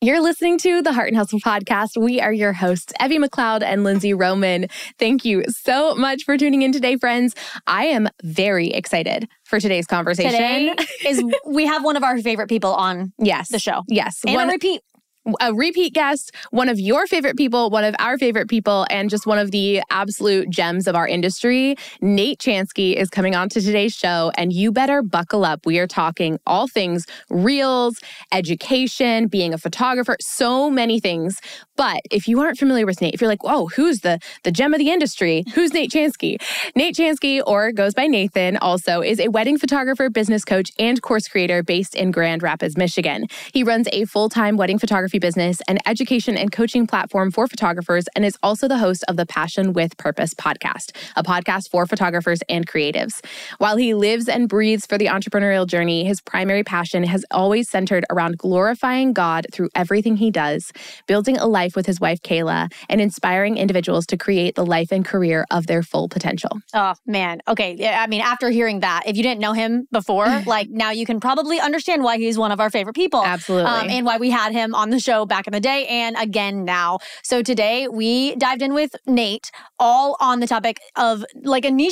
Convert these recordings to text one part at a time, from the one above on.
You're listening to the Heart and Hustle podcast. We are your hosts, Evie McLeod and Lindsay Roman. Thank you so much for tuning in today, friends. I am very excited for today's conversation. Today we have one of our favorite people on the show. Yes. And a repeat guest, one of your favorite people, one of our favorite people, and just one of the absolute gems of our industry. Nate Chansky is coming on to today's show, and you better buckle up. We are talking all things reels, education, being a photographer, so many things. But if you aren't familiar with Nate, if you're like, whoa, who's the gem of the industry? Who's Nate Chansky? Nate Chansky, or goes by Nathan, also is a wedding photographer, business coach, and course creator based in Grand Rapids, Michigan. He runs a full-time wedding photography business, an education and coaching platform for photographers, and is also the host of the Passion with Purpose podcast, a podcast for photographers and creatives. While he lives and breathes for the entrepreneurial journey, his primary passion has always centered around glorifying God through everything he does, building a life with his wife, Kayla, and inspiring individuals to create the life and career of their full potential. Oh, man. Okay. I mean, after hearing that, if you didn't know him before, now you can probably understand why he's one of our favorite people. Absolutely. And why we had him on the show back in the day and again now. So today we dived in with Nate all on the topic of a very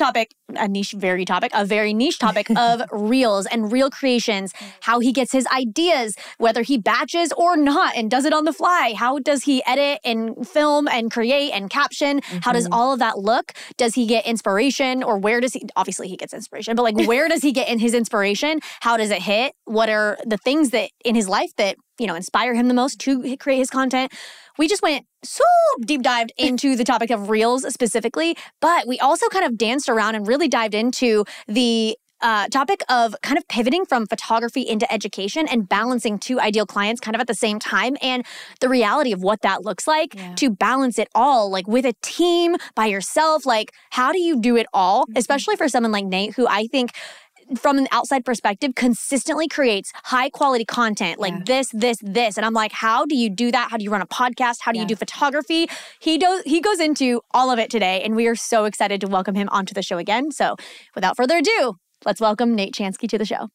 niche topic of reels and reel creations, how he gets his ideas, whether he batches or not and does it on the fly. How does he edit and film and create and caption? How does all of that look? Does he get inspiration, or where does he, obviously he gets inspiration, but where does he get in his inspiration? How does it hit? What are the things that in his life that inspire him the most to create his content? We just went so deep dived into the topic of reels specifically, but we also kind of danced around and really dived into the topic of kind of pivoting from photography into education and balancing two ideal clients kind of at the same time, and the reality of what that looks like to balance it all, with a team, by yourself. How do you do it all, especially for someone like Nate, who I think from an outside perspective consistently creates high quality content this. And I'm like, how do you do that? How do you run a podcast? How do you do photography? He goes into all of it today, and we are so excited to welcome him onto the show again. So without further ado, let's welcome Nate Chansky to the show.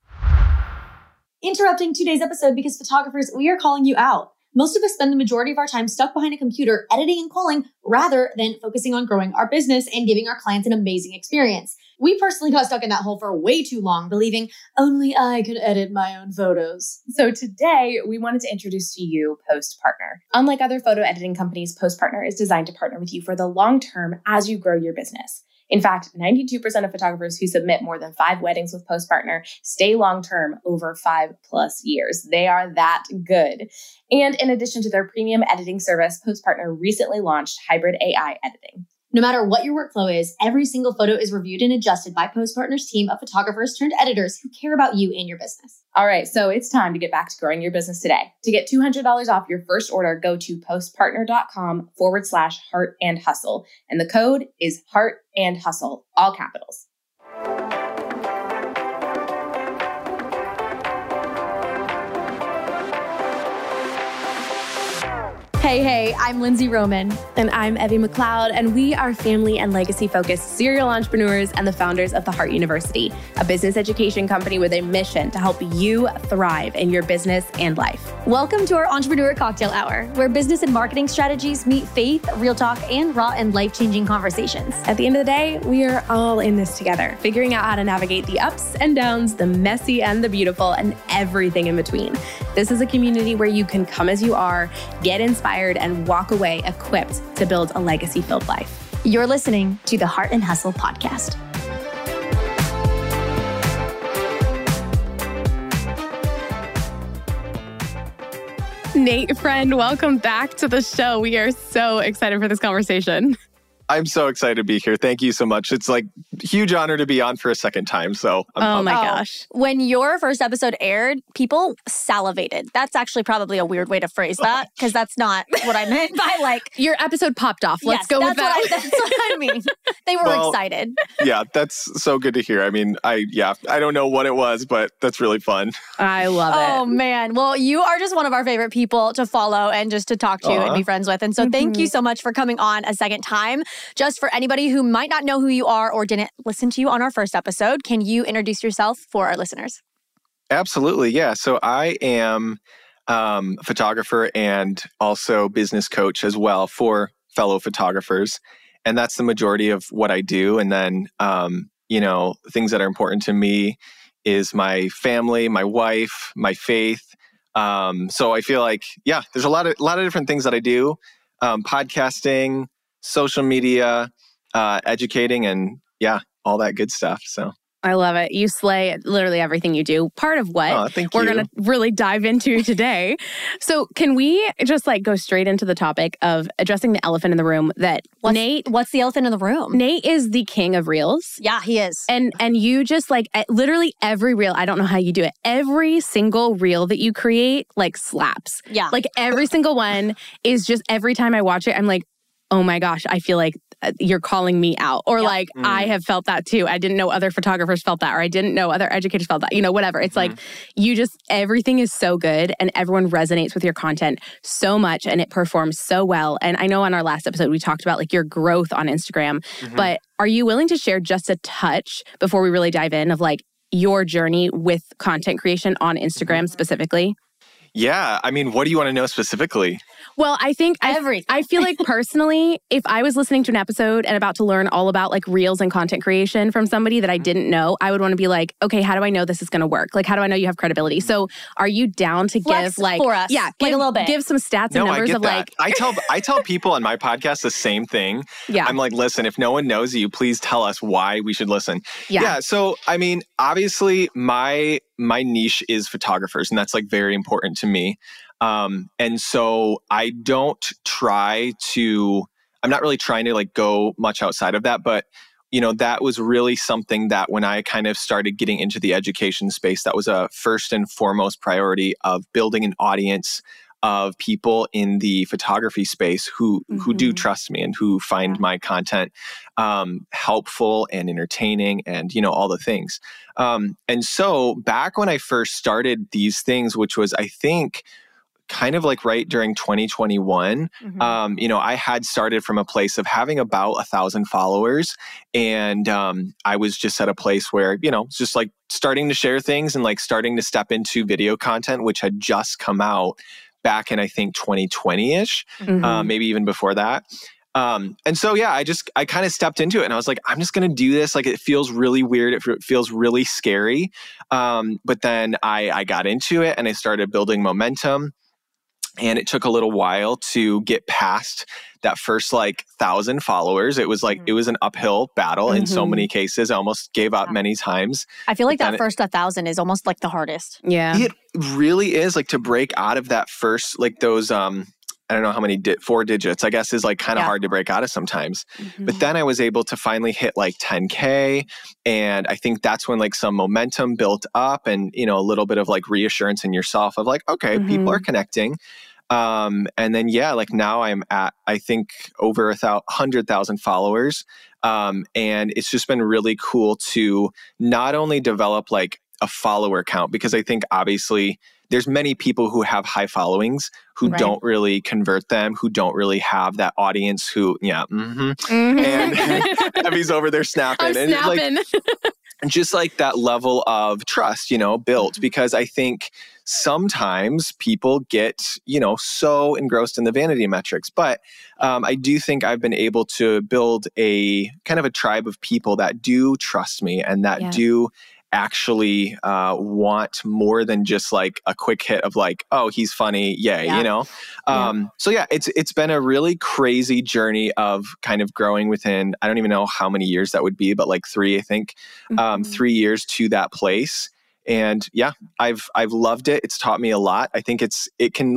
Interrupting today's episode because photographers, we are calling you out. Most of us spend the majority of our time stuck behind a computer editing and calling rather than focusing on growing our business and giving our clients an amazing experience. We personally got stuck in that hole for way too long, believing only I could edit my own photos. So today, we wanted to introduce to you PostPartner. Unlike other photo editing companies, PostPartner is designed to partner with you for the long term as you grow your business. In fact, 92% of photographers who submit more than 5 weddings with PostPartner stay long-term over 5+ years. They are that good. And in addition to their premium editing service, PostPartner recently launched hybrid AI editing. No matter what your workflow is, every single photo is reviewed and adjusted by PostPartner's team of photographers turned editors who care about you and your business. All right, so it's time to get back to growing your business today. To get $200 off your first order, go to postpartner.com/heart and hustle. And the code is heart and hustle, all capitals. Hey, I'm Lindsay Roman. And I'm Evie McLeod, and we are family and legacy-focused serial entrepreneurs and the founders of The Heart University, a business education company with a mission to help you thrive in your business and life. Welcome to our Entrepreneur Cocktail Hour, where business and marketing strategies meet faith, real talk, and raw and life-changing conversations. At the end of the day, we are all in this together, figuring out how to navigate the ups and downs, the messy and the beautiful, and everything in between. This is a community where you can come as you are, get inspired, and walk away equipped to build a legacy-filled life. You're listening to the Heart and Hustle podcast. Nate, friend, welcome back to the show. We are so excited for this conversation. I'm so excited to be here. Thank you so much. It's a huge honor to be on for a second time. So I'm my gosh. When your first episode aired, people salivated. That's actually probably a weird way to phrase that, because that's not what I meant by your episode popped off. Let's go with that. That's what I mean. They were excited. Yeah, that's so good to hear. I mean, I don't know what it was, but that's really fun. I love it. Oh, man. Well, you are just one of our favorite people to follow and just to talk to and be friends with. And so thank you so much for coming on a second time. Just for anybody who might not know who you are or didn't listen to you on our first episode, can you introduce yourself for our listeners? Absolutely. Yeah. So I am photographer and also business coach as well for fellow photographers. And that's the majority of what I do. And then, things that are important to me is my family, my wife, my faith. So I feel like, there's a lot of different things that I do. Podcasting, social media, educating, and all that good stuff. So I love it. You slay at literally everything you do. Part of what we're going to really dive into today. So can we just go straight into the topic of addressing the elephant in the room that What's the elephant in the room? Nate is the king of reels. Yeah, he is. And you just literally every reel, I don't know how you do it. Every single reel that you create slaps. Yeah. Every single one is just every time I watch it, I'm like, oh my gosh, I feel like you're calling me out. Or I have felt that too. I didn't know other photographers felt that, or I didn't know other educators felt that, whatever. It's everything is so good and everyone resonates with your content so much and it performs so well. And I know on our last episode, we talked about your growth on Instagram, but are you willing to share just a touch before we really dive in of your journey with content creation on Instagram specifically? Yeah. I mean, what do you want to know specifically? Well, I think everything. I feel like personally, if I was listening to an episode and about to learn all about reels and content creation from somebody that I didn't know, I would want to be okay, how do I know this is going to work? How do I know you have credibility? So are you down to Flex give for us? Yeah, a little bit. Give some stats and numbers I get of that. I tell people on my podcast the same thing. Yeah. I'm listen, if no one knows you, please tell us why we should listen. Yeah. So, I mean, obviously my niche is photographers, and that's very important to me. And so I'm not really trying to go much outside of that, but that was really something that when I kind of started getting into the education space, that was a first and foremost priority of building an audience of people in the photography space who do trust me and who find my content helpful and entertaining and all the things. And so back when I first started these things, which was I think kind of right during 2021, I had started from a place of having about 1,000 followers. And I was just at a place where, it's just starting to share things and starting to step into video content, which had just come out back in, I think, 2020-ish, maybe even before that. And so, I kind of stepped into it and I was I'm just going to do this. It feels really weird. It feels really scary. But then I got into it and I started building momentum. And it took a little while to get past that first 1,000 followers. It was it was an uphill battle in so many cases. I almost gave up many times. I feel that first 1,000 is almost the hardest. Yeah. It really is to break out of that first, those, I don't know how many, 4 digits, I guess is kind of hard to break out of sometimes. But then I was able to finally hit 10K. And I think that's when some momentum built up and, a little bit of reassurance in yourself of okay, people are connecting. And then, now I'm at, I think, over 100,000 followers. And it's just been really cool to not only develop a follower count, because I think obviously there's many people who have high followings who don't really convert them, who don't really have that audience who, and Abby's over there snapping. I'm snapping. Just that level of trust, built, because I think sometimes people get, so engrossed in the vanity metrics. But I do think I've been able to build a kind of a tribe of people that do trust me and that do actually want more than just a quick hit of oh, he's funny, yay, So it's been a really crazy journey of kind of growing within, I don't even know how many years that would be, but 3, I think, 3 years to that place. And I've loved it. It's taught me a lot. I think it can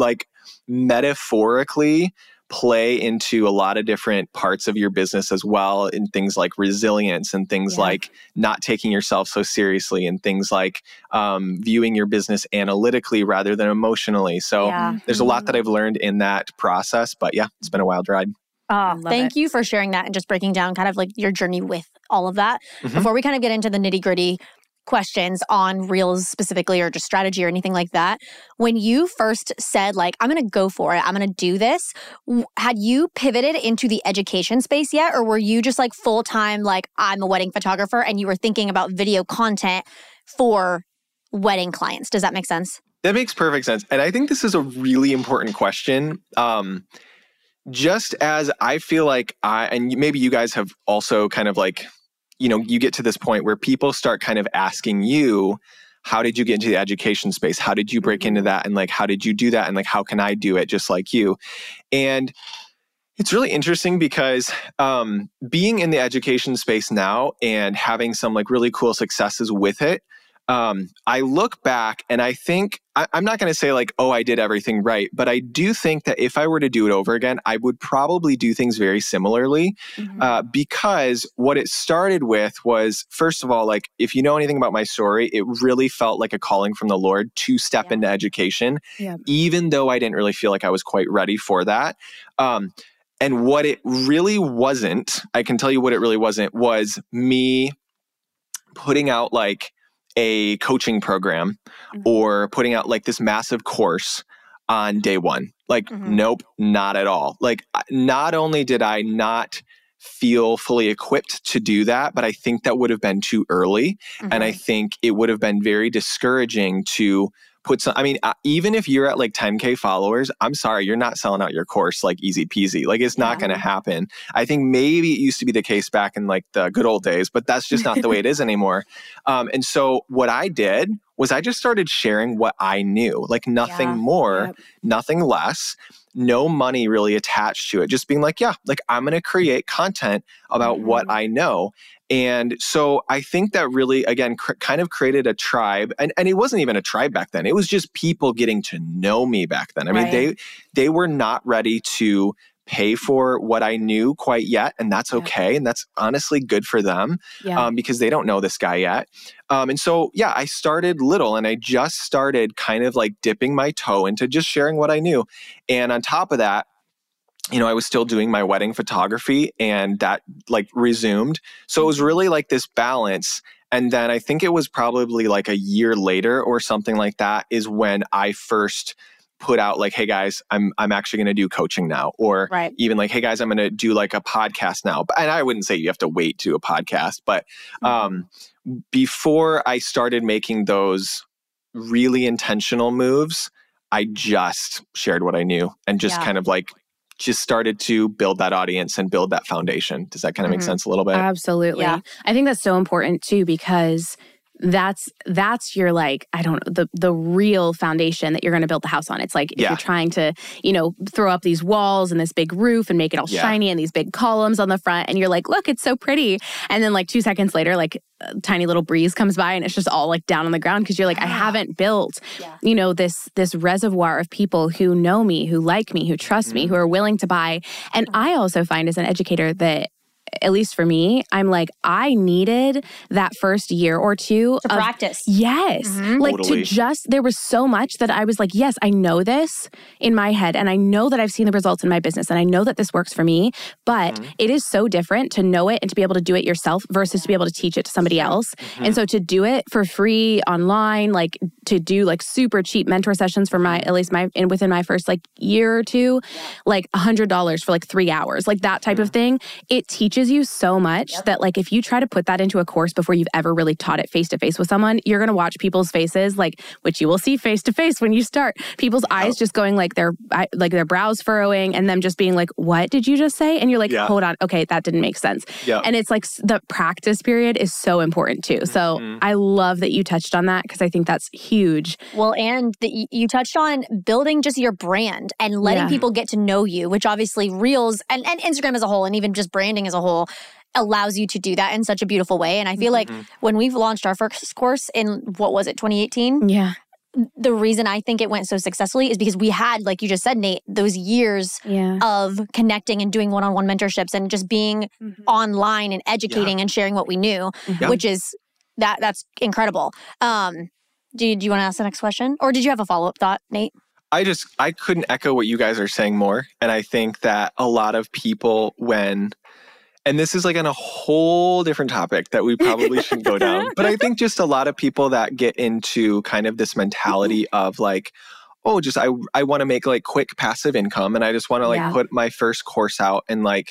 metaphorically play into a lot of different parts of your business as well, in things like resilience and things like not taking yourself so seriously and things like viewing your business analytically rather than emotionally. So there's a lot that I've learned in that process, but it's been a wild ride. Thank you for sharing that and just breaking down kind of your journey with all of that. Before we kind of get into the nitty-gritty questions on Reels specifically or just strategy or anything like that, when you first said I'm going to go for it, I'm going to do this, had you pivoted into the education space yet, or were you just full-time I'm a wedding photographer and you were thinking about video content for wedding clients? Does that make sense? That makes perfect sense. And I think this is a really important question. Just as I feel like and maybe you guys have also kind of like, you get to this point where people start kind of asking you, how did you get into the education space? How did you break into that? And like, how did you do that? And like, how can I do it just like you? And it's really interesting because being in the education space now and having some like really cool successes with it, I look back and I think, I'm not going to say like, oh, I did everything right, but I do think that if I were to do it over again, I would probably do things very similarly because what it started with was, first of all, like if you know anything about my story, it really felt like a calling from the Lord to step into education, even though I didn't really feel like I was quite ready for that. And what it really wasn't, I can tell you what it really wasn't, was me putting out like a coaching program or putting out like this massive course on day one. Like, nope, not at all. Like, not only did I not feel fully equipped to do that, but I think that would have been too early. And I think it would have been very discouraging to put some, I mean, even if you're at like 10K followers, I'm sorry, you're not selling out your course like easy peasy. Like it's not going to happen. I think maybe it used to be the case back in like the good old days, but that's just not the way it is anymore. And so what I did was I just started sharing what I knew, like nothing more, nothing less, no money really attached to it. Just being like, like I'm going to create content about what I know. And so I think that really, again, kind of created a tribe. And it wasn't even a tribe back then. It was just people getting to know me back then. I mean, they were not ready to pay for what I knew quite yet. And that's okay. And that's honestly good for them because they don't know this guy yet. And so, I started little and I just started kind of like dipping my toe into just sharing what I knew. And on top of that, I was still doing my wedding photography and that like resumed. So it was really like this balance. And then I think it was probably like a year later or something like that is when I first put out like, hey guys, I'm actually going to do coaching now. Or even like, hey guys, I'm going to do like a podcast now. And I wouldn't say you have to wait to a podcast, but before I started making those really intentional moves, I just shared what I knew and just kind of like just started to build that audience and build that foundation. Does that kind of make sense a little bit? Absolutely. Yeah. I think that's so important too, because that's your like, I don't know, the real foundation that you're going to build the house on. It's like if you're trying to, throw up these walls and this big roof and make it all shiny and these big columns on the front and you're like, look, it's so pretty. And then like 2 seconds later, like a tiny little breeze comes by and it's just all like down on the ground because you're like, I haven't built, this reservoir of people who know me, who like me, who trust me, who are willing to buy. And I also find as an educator that, at least for me, I'm like, I needed that first year or two to practice. Yes. Like to just, there was so much that I was like, yes, I know this in my head. And I know that I've seen the results in my business. And I know that this works for me. But it is so different to know it and to be able to do it yourself versus to be able to teach it to somebody else. And so to do it for free online, like to do like super cheap mentor sessions for within my first like year or two, like $100 for like 3 hours, like that type of thing, it teaches you so much that like if you try to put that into a course before you've ever really taught it face to face with someone, you're going to watch people's faces, like which you will see face to face when you start, people's eyes just going like their brows furrowing and them just being like, what did you just say? And you're like, hold on, okay, that didn't make sense. And it's like the practice period is so important too. So I love that you touched on that because I think that's huge. Well, and you touched on building just your brand and letting people get to know you, which obviously Reels and Instagram as a whole and even just branding as a whole allows you to do that in such a beautiful way. And I feel like when we've launched our first course in, 2018? Yeah. The reason I think it went so successfully is because we had, like you just said, Nate, those years of connecting and doing one-on-one mentorships and just being online and educating and sharing what we knew, which is, that's incredible. Do you want to ask the next question? Or did you have a follow-up thought, Nate? I couldn't echo what you guys are saying more. And I think that a lot of people and this is like on a whole different topic that we probably shouldn't go down. But I think just a lot of people that get into kind of this mentality of like, oh, just I want to make like quick passive income and I just want to like put my first course out and like,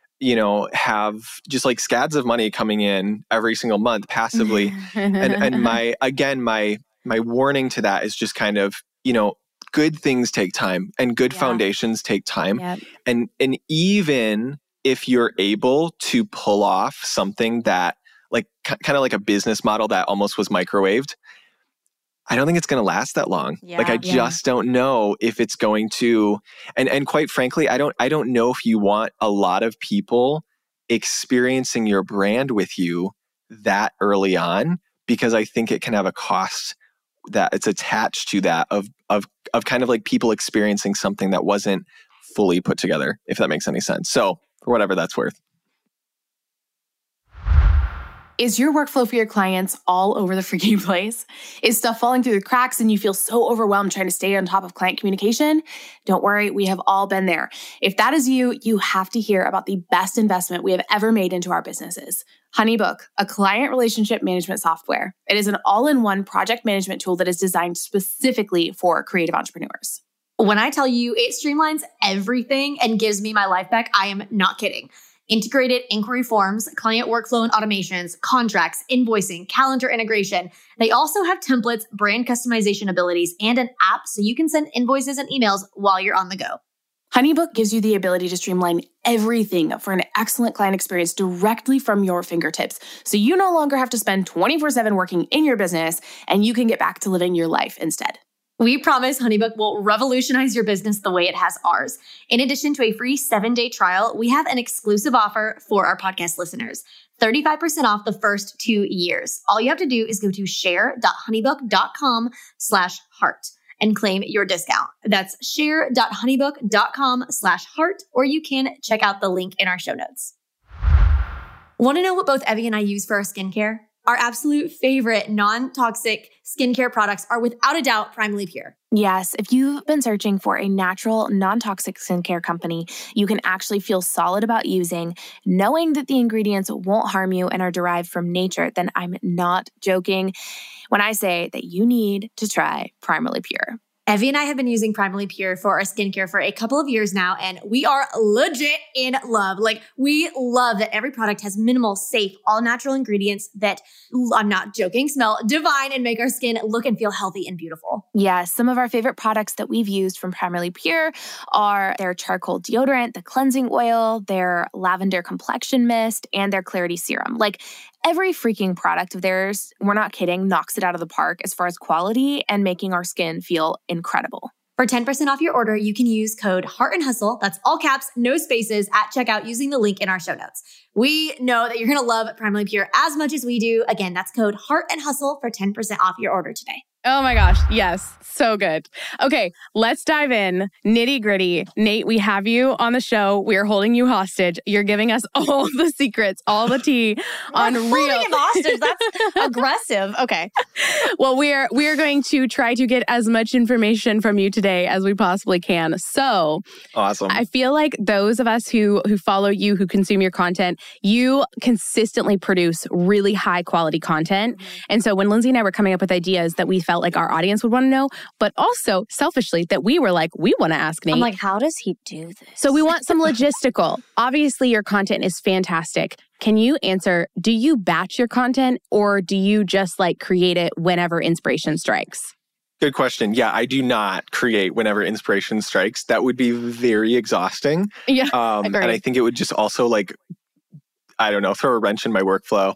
have just like scads of money coming in every single month passively. And my my warning to that is just kind of, good things take time and good foundations take time. Yep. And even if you're able to pull off something that like kind of like a business model that almost was microwaved, I don't think it's going to last that long. Like I just don't know if it's going to, and quite frankly, I don't know if you want a lot of people experiencing your brand with you that early on, because I think it can have a cost that it's attached to that of kind of like people experiencing something that wasn't fully put together, if that makes any sense. So for whatever that's worth. Is your workflow for your clients all over the freaking place? Is stuff falling through the cracks and you feel so overwhelmed trying to stay on top of client communication? Don't worry, we have all been there. If that is you, you have to hear about the best investment we have ever made into our businesses. Honeybook, a client relationship management software. It is an all-in-one project management tool that is designed specifically for creative entrepreneurs. When I tell you it streamlines everything and gives me my life back, I am not kidding. Integrated inquiry forms, client workflow and automations, contracts, invoicing, calendar integration. They also have templates, brand customization abilities, and an app so you can send invoices and emails while you're on the go. Honeybook gives you the ability to streamline everything for an excellent client experience directly from your fingertips. So you no longer have to spend 24/7 working in your business, and you can get back to living your life instead. We promise Honeybook will revolutionize your business the way it has ours. In addition to a free 7-day trial, we have an exclusive offer for our podcast listeners. 35% off the first 2 years. All you have to do is go to share.honeybook.com/heart and claim your discount. That's share.honeybook.com/heart, or you can check out the link in our show notes. Want to know what both Evie and I use for our skincare? Our absolute favorite non-toxic skincare products are without a doubt Primally Pure. Yes, if you've been searching for a natural, non-toxic skincare company you can actually feel solid about using, knowing that the ingredients won't harm you and are derived from nature, then I'm not joking when I say that you need to try Primally Pure. Evie and I have been using Primally Pure for our skincare for a couple of years now, and we are legit in love. Like, we love that every product has minimal, safe, all-natural ingredients that, I'm not joking, smell divine and make our skin look and feel healthy and beautiful. Yes, some of our favorite products that we've used from Primally Pure are their charcoal deodorant, the cleansing oil, their lavender complexion mist, and their clarity serum. Like, every freaking product of theirs, we're not kidding, knocks it out of the park as far as quality and making our skin feel incredible. For 10% off your order, you can use code Heart and Hustle, that's all caps, no spaces, at checkout using the link in our show notes. We know that you're going to love Primally Pure as much as we do. Again, that's code Heart and Hustle for 10% off your order today. Oh my gosh. Yes. So good. Okay. Let's dive in. Nitty gritty. Nate, we have you on the show. We are holding you hostage. You're giving us all the secrets, all the tea on Reels. Holding him hostage. That's aggressive. Okay. Well, we are going to try to get as much information from you today as we possibly can. So awesome. I feel like those of us who follow you, who consume your content, you consistently produce really high quality content. Mm-hmm. And so when Lindsay and I were coming up with ideas that we felt like our audience would want to know, but also selfishly that we were like, we want to ask Nate. I'm like, how does he do this? So we want some logistical. Obviously, your content is fantastic. Can you answer, do you batch your content or do you just like create it whenever inspiration strikes? Good question. Yeah, I do not create whenever inspiration strikes. That would be very exhausting. Yeah, and I think it would just also like, I don't know, throw a wrench in my workflow.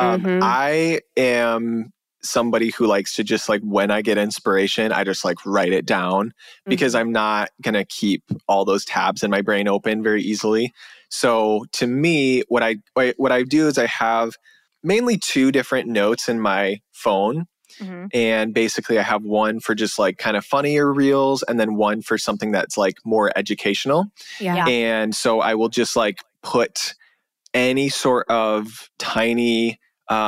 I am somebody who likes to just like, when I get inspiration, I just like write it down because I'm not going to keep all those tabs in my brain open very easily. So to me, what I do is I have mainly 2 different notes in my phone. Mm-hmm. And basically I have one for just like kind of funnier reels and then one for something that's like more educational. Yeah. And so I will just like put any sort of tiny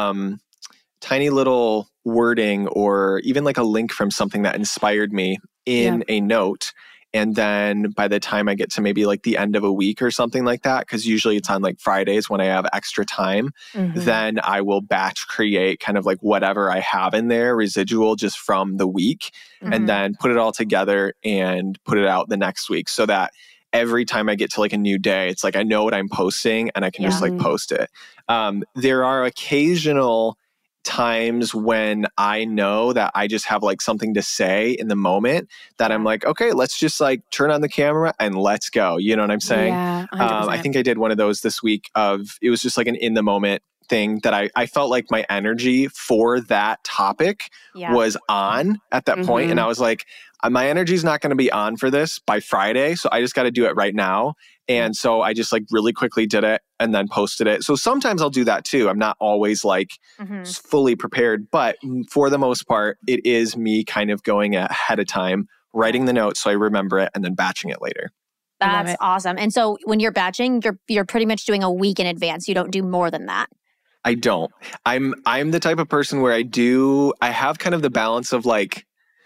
little wording or even like a link from something that inspired me in a note. And then by the time I get to maybe like the end of a week or something like that, because usually it's on like Fridays when I have extra time, then I will batch create kind of like whatever I have in there, residual just from the week, and then put it all together and put it out the next week so that every time I get to like a new day, it's like I know what I'm posting and I can just like post it. There are occasional times when I know that I just have like something to say in the moment that I'm like, okay, let's just like turn on the camera and let's go. You know what I'm saying? Yeah, I think I did one of those this week it was just like an in the moment thing that I felt like my energy for that topic was on at that point. And I was like, my energy is not going to be on for this by Friday. So I just got to do it right now. And so I just like really quickly did it and then posted it. So sometimes I'll do that too. I'm not always like fully prepared, but for the most part, it is me kind of going ahead of time, writing the notes so I remember it and then batching it later. That's awesome. And so when you're batching, you're pretty much doing a week in advance. You don't do more than that. I don't. I'm the type of person where I have kind of the balance of like,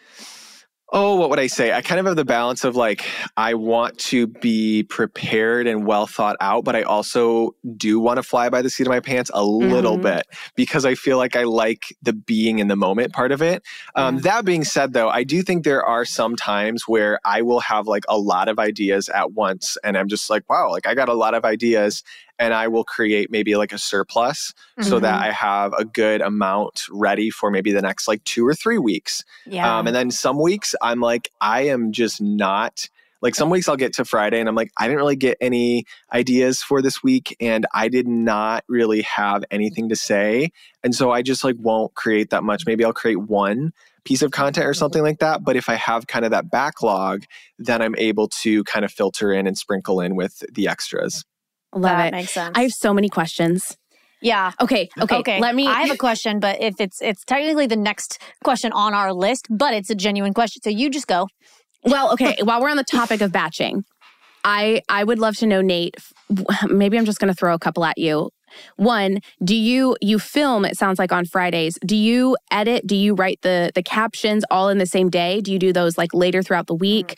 what would I say? I kind of have the balance of like, I want to be prepared and well thought out, but I also do want to fly by the seat of my pants a little bit because I feel like I like the being in the moment part of it. That being said, though, I do think there are some times where I will have like a lot of ideas at once. And I'm just like, wow, like I got a lot of ideas. And I will create maybe like a surplus so that I have a good amount ready for maybe the next like 2 or 3 weeks. Yeah. And then some weeks I'm like, I am just not like some weeks I'll get to Friday and I'm like, I didn't really get any ideas for this week and I did not really have anything to say. And so I just like won't create that much. Maybe I'll create one piece of content or something like that. But if I have kind of that backlog, then I'm able to kind of filter in and sprinkle in with the extras. Love that it. Makes sense. I have so many questions. Yeah. Okay. I have a question, but if it's technically the next question on our list, but it's a genuine question. So you just go. Well, okay. While we're on the topic of batching, I would love to know, Nate, maybe I'm just going to throw a couple at you. One, do you film, it sounds like on Fridays, do you edit, do you write the captions all in the same day? Do you do those like later throughout the week?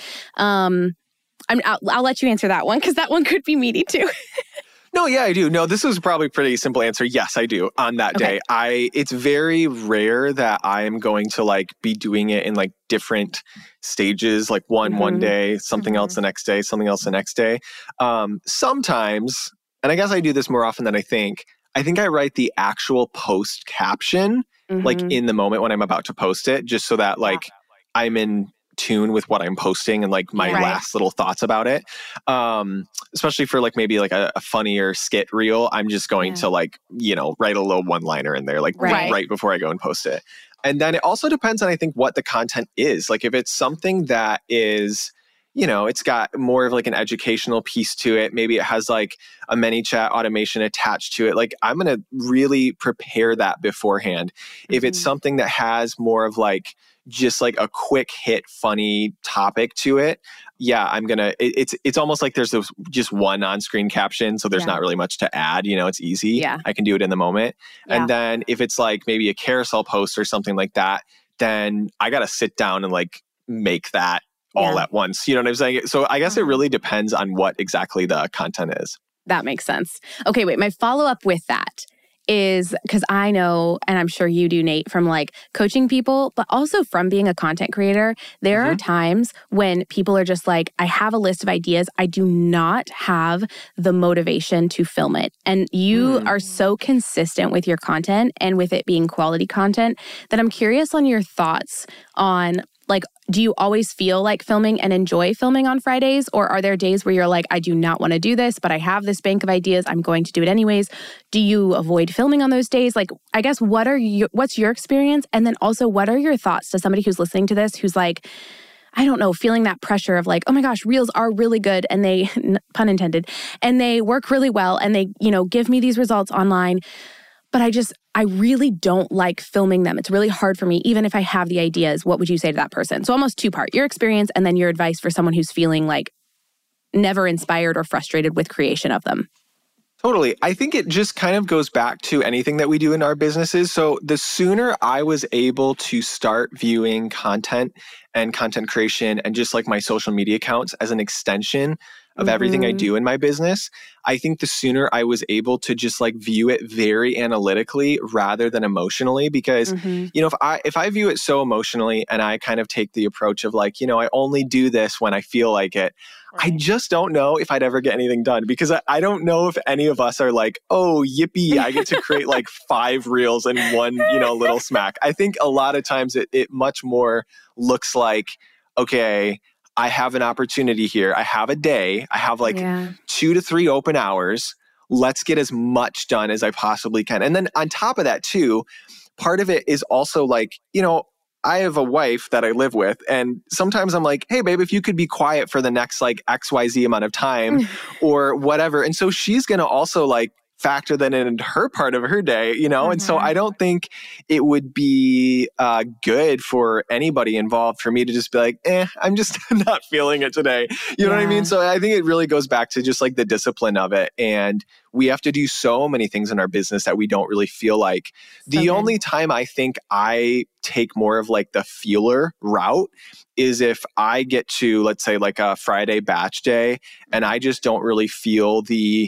I'll let you answer that one because that one could be meaty too. No, yeah, I do. No, this was probably a pretty simple answer. Yes, I do on that day. It's very rare that I am going to like be doing it in like different stages, like one day, something else the next day, something else the next day. Sometimes, and I guess I do this more often than I think I write the actual post caption like in the moment when I'm about to post it, just so that like I'm in tune with what I'm posting and like my last little thoughts about it. Especially for like maybe like a funnier skit reel, I'm just going to like, write a little one-liner in there, like right before I go and post it. And then it also depends on, I think, what the content is. Like if it's something that is, it's got more of like an educational piece to it. Maybe it has like a ManyChat automation attached to it. Like I'm going to really prepare that beforehand. If it's something that has more of like, just like a quick hit funny topic to it, it's almost like there's just one on-screen caption, so there's not really much to add. It's easy. I can do it in the moment. And then if it's like maybe a carousel post or something like that, then I got to sit down and like make that all at once. You know what I'm saying? So I guess it really depends on what exactly the content is. That makes sense. Okay, wait, my follow-up with that is because I know, and I'm sure you do, Nate, from like coaching people, but also from being a content creator, there are times when people are just like, I have a list of ideas. I do not have the motivation to film it. And you are so consistent with your content and with it being quality content that I'm curious on your thoughts on like, do you always feel like filming and enjoy filming on Fridays? Or are there days where you're like, I do not want to do this, but I have this bank of ideas. I'm going to do it anyways. Do you avoid filming on those days? Like, I guess, what's your experience? And then also, what are your thoughts to somebody who's listening to this, who's like, I don't know, feeling that pressure of like, oh my gosh, reels are really good. And they, pun intended, and they work really well. And they, give me these results online. But I really don't like filming them. It's really hard for me, even if I have the ideas. What would you say to that person? So almost two-part, your experience and then your advice for someone who's feeling like never inspired or frustrated with creation of them. Totally. I think it just kind of goes back to anything that we do in our businesses. So the sooner I was able to start viewing content and content creation and just like my social media accounts as an extension of everything I do in my business, I think the sooner I was able to just like view it very analytically rather than emotionally, because, you know, if I view it so emotionally and I kind of take the approach of like, you know, I only do this when I feel like it, I just don't know if I'd ever get anything done, because I don't know if any of us are like, oh, yippee, I get to create like 5 reels and one, you know, little smack. I think a lot of times it much more looks like, okay, I have an opportunity here. I have a day. I have like 2 to 3 open hours. Let's get as much done as I possibly can. And then on top of that too, part of it is also like, you know, I have a wife that I live with, and sometimes I'm like, hey, babe, if you could be quiet for the next like XYZ amount of time or whatever. And so she's going to also like factor that into her part of her day, you know? And so I don't think it would be good for anybody involved for me to just be like, I'm just not feeling it today. You know what I mean? So I think it really goes back to just like the discipline of it. And we have to do so many things in our business that we don't really feel like. The only time I think I take more of like the feeler route is if I get to, let's say like a Friday batch day, and I just don't really feel the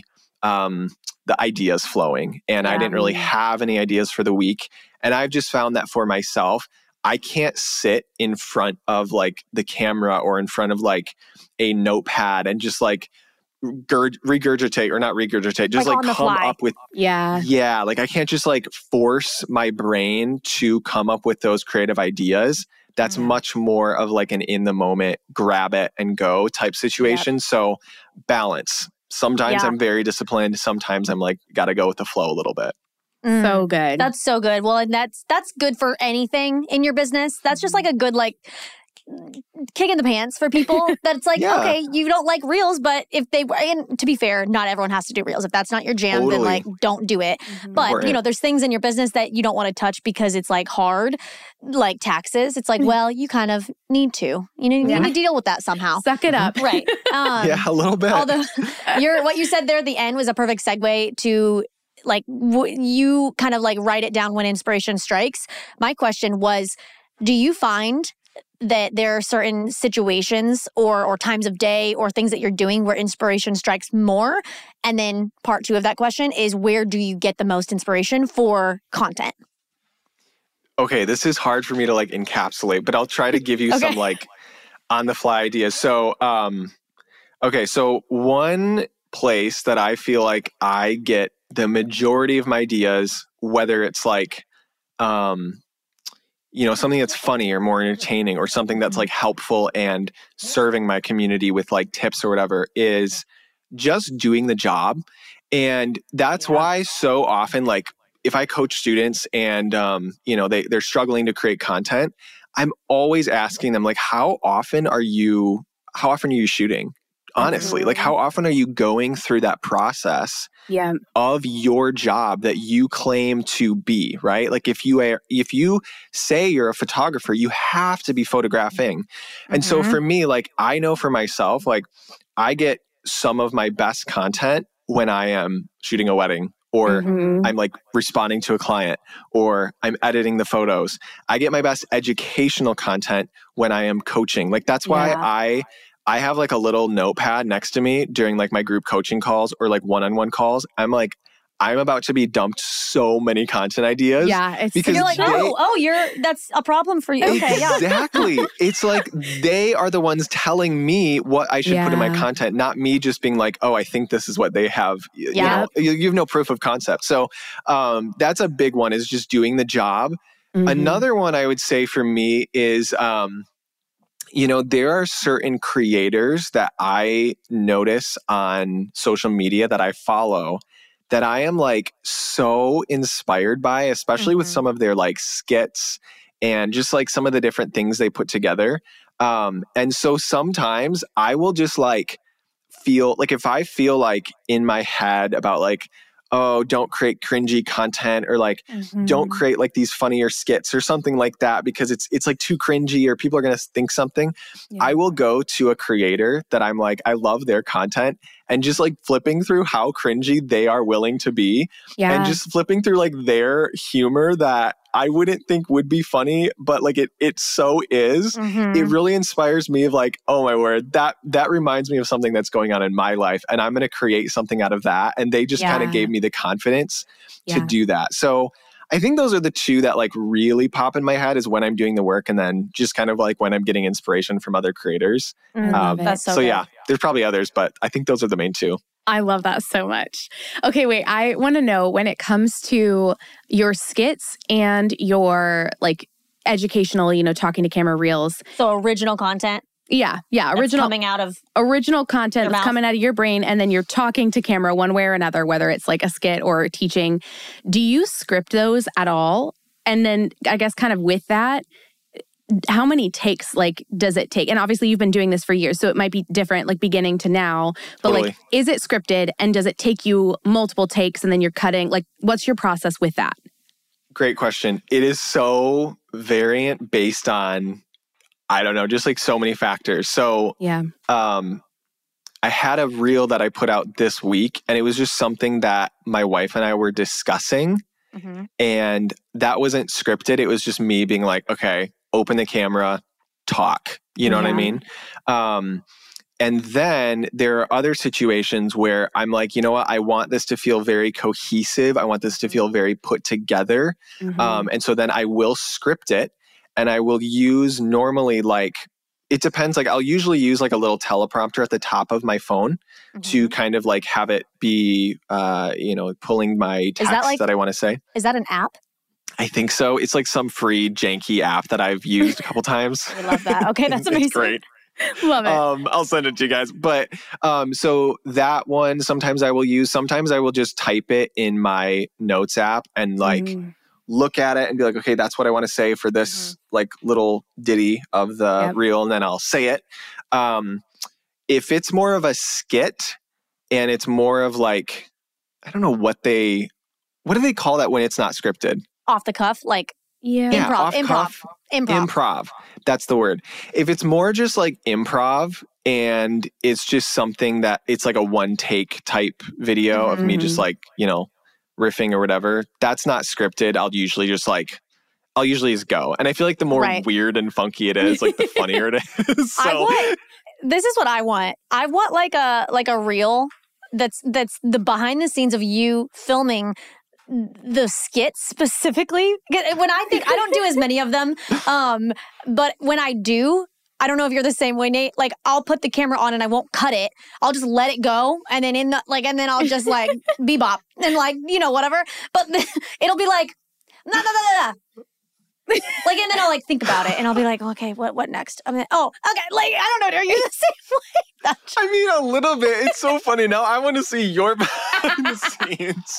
ideas flowing, and I didn't really have any ideas for the week. And I've just found that for myself, I can't sit in front of like the camera or in front of like a notepad and just like regurgitate, or not regurgitate, just like come up with, like I can't just like force my brain to come up with those creative ideas. That's much more of like an in the moment, grab it and go type situation. So balance. Sometimes I'm very disciplined. Sometimes I'm like, got to go with the flow a little bit. So good. That's so good. Well, and that's good for anything in your business. That's just like a good like kick in the pants for people that it's like, okay, you don't like reels, but if they, and to be fair, not everyone has to do reels. If that's not your jam, then like don't do it. But you know, there's things in your business that you don't want to touch because it's like hard, like taxes. It's like, well, you kind of need to, you know, you need to deal with that somehow. Suck it up. Right. A little bit. Although what you said there at the end was a perfect segue to like, you kind of like write it down when inspiration strikes. My question was, do you find that there are certain situations or times of day or things that you're doing where inspiration strikes more? And then part 2 of that question is, where do you get the most inspiration for content? Okay, this is hard for me to like encapsulate, but I'll try to give you some like on the fly ideas. So, so one place that I feel like I get the majority of my ideas, whether it's like, you know, something that's funny or more entertaining or something that's like helpful and serving my community with like tips or whatever, is just doing the job. And that's why so often, like if I coach students and, you know, they're struggling to create content, I'm always asking them like, how often are you shooting? Honestly, like how often are you going through that process of your job that you claim to be, right? Like if you say you're a photographer, you have to be photographing. And so for me, like I know for myself, like I get some of my best content when I am shooting a wedding, or I'm like responding to a client, or I'm editing the photos. I get my best educational content when I am coaching. Like that's why I have like a little notepad next to me during like my group coaching calls or like one-on-one calls. I'm like, I'm about to be dumped so many content ideas. Yeah. Because you're like, that's a problem for you. Okay, exactly. It's like they are the ones telling me what I should put in my content, not me just being like, oh, I think this is what they have. You know, you have no proof of concept. So that's a big one, is just doing the job. Another one I would say for me is, you know, there are certain creators that I notice on social media that I follow that I am like so inspired by, especially with some of their like skits and just like some of the different things they put together. And so sometimes I will just like feel like, if I feel like in my head about like, oh, don't create cringy content, or like, don't create like these funnier skits or something like that because it's like too cringy or people are going to think something. I will go to a creator that I'm like, I love their content, and just like flipping through how cringy they are willing to be and just flipping through like their humor that I wouldn't think would be funny, but like it so is. It really inspires me of like, oh my word, that reminds me of something that's going on in my life, and I'm going to create something out of that. And they just kind of gave me the confidence to do that. So I think those are the two that like really pop in my head, is when I'm doing the work, and then just kind of like when I'm getting inspiration from other creators. That's so good. Yeah, there's probably others, but I think those are the main two. I love that so much. Okay, wait, I want to know, when it comes to your skits and your like educational, talking to camera reels. So original content. Yeah. Original coming out of original content that's coming out of your brain, and then you're talking to camera one way or another, whether it's like a skit or teaching. Do you script those at all? And then I guess kind of with that, how many takes like does it take? And obviously you've been doing this for years, so it might be different like beginning to now. But like, is it scripted, and does it take you multiple takes and then you're cutting? Like, what's your process with that? Great question. It is so variant based on, I don't know, just like so many factors. So I had a reel that I put out this week, and it was just something that my wife and I were discussing. And that wasn't scripted. It was just me being like, okay, open the camera, talk. You know what I mean? And then there are other situations where I'm like, you know what? I want this to feel very cohesive. I want this to feel very put together. And so then I will script it. And I will use normally like, it depends. Like I'll usually use like a little teleprompter at the top of my phone to kind of like have it be, pulling my text that I want to say. Is that an app? I think so. It's like some free janky app that I've used a couple times. I love that. Okay, that's amazing. It's great. Love it. I'll send it to you guys. But so that one, sometimes I will use, sometimes I will just type it in my notes app and like look at it and be like, okay, that's what I want to say for this like little ditty of the reel. And then I'll say it. If it's more of a skit and it's more of like, I don't know what do they call that when it's not scripted? Off the cuff, like improv. That's the word. If it's more just like improv and it's just something that it's like a one take type video of me just like, riffing or whatever, that's not scripted. I'll usually just go. And I feel like the more weird and funky it is, like the funnier it is. So this is what I want. I want like a reel that's the behind the scenes of you filming the skits specifically. When I don't do as many of them, but when I do, I don't know if you're the same way, Nate. Like I'll put the camera on and I won't cut it. I'll just let it go, and then and then I'll just like bebop and like whatever. But it'll be like nah. Like, and then I'll like think about it, and I'll be like, okay, what next? I'm like, oh, okay, like I don't know. Are you the same way? I mean, a little bit. It's so funny. Now I want to see your behind the scenes.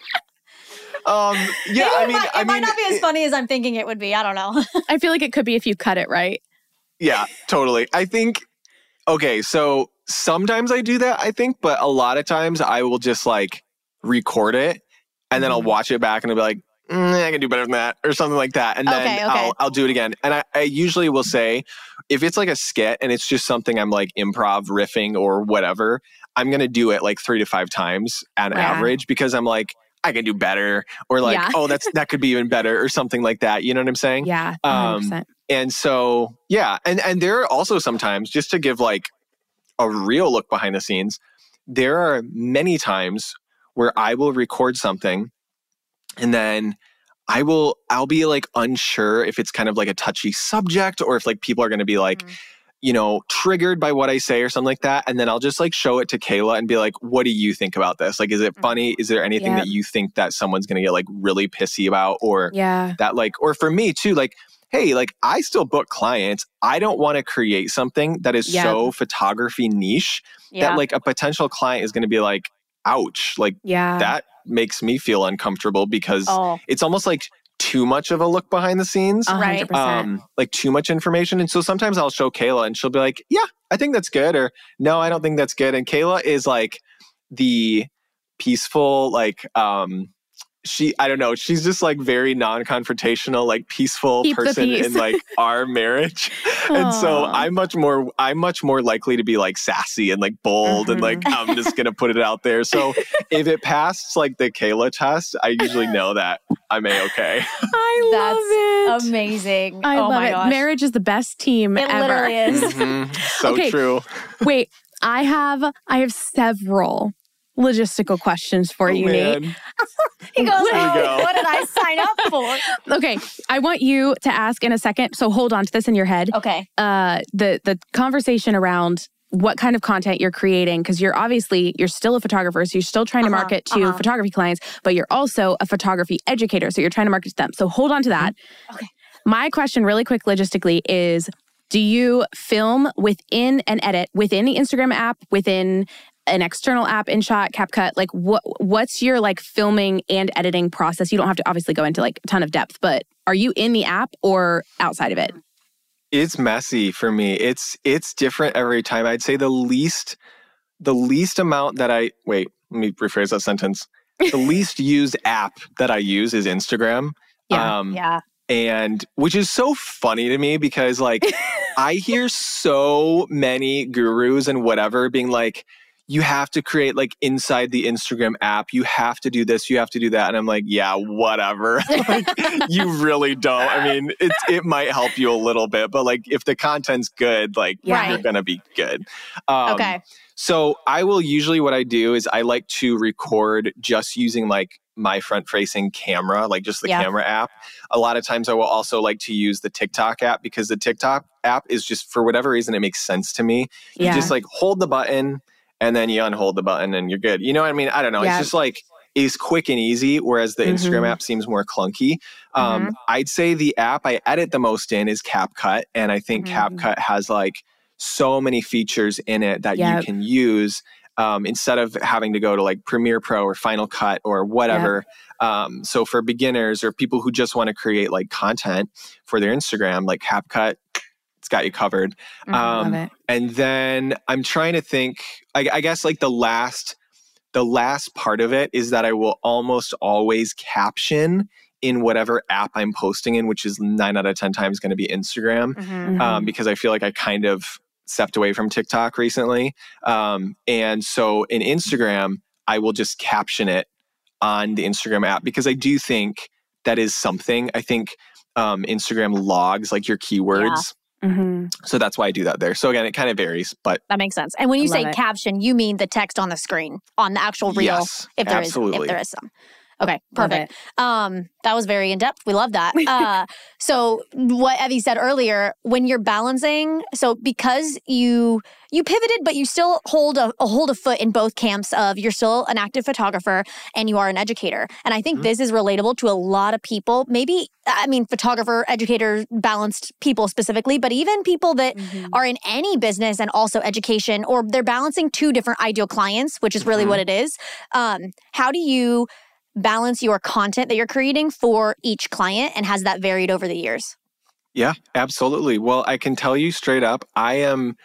It might not be as funny as I'm thinking it would be. I don't know. I feel like it could be if you cut it right. Yeah, totally. I think, okay, so sometimes I do that, I think, but a lot of times I will just like record it and then I'll watch it back and I'll be like, I can do better than that or something like that. And then I'll do it again. And I usually will say, if it's like a skit and it's just something I'm like improv riffing or whatever, I'm going to do it like 3 to 5 times on average, because I'm like, I can do better, or like, that could be even better or something like that. You know what I'm saying? Yeah. 100%. And so, yeah. And there are also sometimes, just to give like a real look behind the scenes, there are many times where I will record something and then I'll be like unsure if it's kind of like a touchy subject or if like people are going to be like, triggered by what I say or something like that. And then I'll just like show it to Kayla and be like, what do you think about this? Like, is it funny? Is there anything that you think that someone's going to get like really pissy about? Or that like, or for me too, like, hey, like I still book clients. I don't want to create something that is so photography niche that like a potential client is going to be like, ouch, like that makes me feel uncomfortable because it's almost like too much of a look behind the scenes, 100%. Like too much information. And so sometimes I'll show Kayla and she'll be like, yeah, I think that's good. Or no, I don't think that's good. And Kayla is like the peaceful, like, I don't know, she's just like very non-confrontational, like peaceful Keep the person peace. in like our marriage. And so Aw. I'm much more likely to be like sassy and like bold and like, I'm just going to put it out there. So if it passed like the Kayla test, I usually know that I'm A-okay. I love That's it. amazing. I oh love my it. gosh. Marriage is the best team It ever. literally is. So Okay. true. Wait, I have several logistical questions for you, Nate. Man. He goes, There we go. what did I sign up for? Okay, I want you to ask in a second. So hold on to this in your head. Okay. The conversation around what kind of content you're creating, because you're still a photographer, so you're still trying to market to photography clients, but you're also a photography educator, so you're trying to market to them. So hold on to that. Okay. My question really quick logistically is, do you film within an edit, within the Instagram app, within an external app, InShot, CapCut? Like what's your like filming and editing process? You don't have to obviously go into like a ton of depth, but are you in the app or outside of it? It's messy for me. It's different every time. I'd say the least amount that let me rephrase that sentence. The least used app that I use is Instagram. Yeah. And which is so funny to me because like I hear so many gurus and whatever being like, you have to create like inside the Instagram app. You have to do this. You have to do that. And I'm like, yeah, whatever. Like, you really don't. I mean, it might help you a little bit, but like if the content's good, like you're going to be good. Okay. So I will usually, what I do is I like to record just using like my front-facing camera, like just the camera app. A lot of times I will also like to use the TikTok app because the TikTok app is just, for whatever reason, it makes sense to me. You just like hold the button and then you unhold the button and you're good. You know what I mean? I don't know. It's just like, it's quick and easy, whereas the Instagram app seems more clunky. I'd say the app I edit the most in is CapCut. And I think CapCut has like so many features in it that you can use instead of having to go to like Premiere Pro or Final Cut or whatever. So for beginners or people who just want to create like content for their Instagram, like CapCut, it's got you covered. Love it. And then I'm trying to think, I guess like the last part of it is that I will almost always caption in whatever app I'm posting in, which is 9 out of 10 times going to be Instagram, because I feel like I kind of stepped away from TikTok recently. And so in Instagram, I will just caption it on the Instagram app because I do think that is something. I think Instagram logs like your keywords. So that's why I do that there. So again, it kind of varies, but that makes sense. And when you say it. caption, you mean the text on the screen on the actual reel, yes, if there absolutely. is some. Okay, perfect. That was very in-depth. We love that. So what Evie said earlier, when you're balancing, so because you pivoted, but you still hold a foot in both camps of you're still an active photographer and you are an educator. And I think this is relatable to a lot of people. Maybe, I mean, photographer, educator, balanced people specifically, but even people that are in any business and also education, or they're balancing two different ideal clients, which is really what it is. How do you balance your content that you're creating for each client, and has that varied over the years? Yeah, absolutely. Well, I can tell you straight up, I am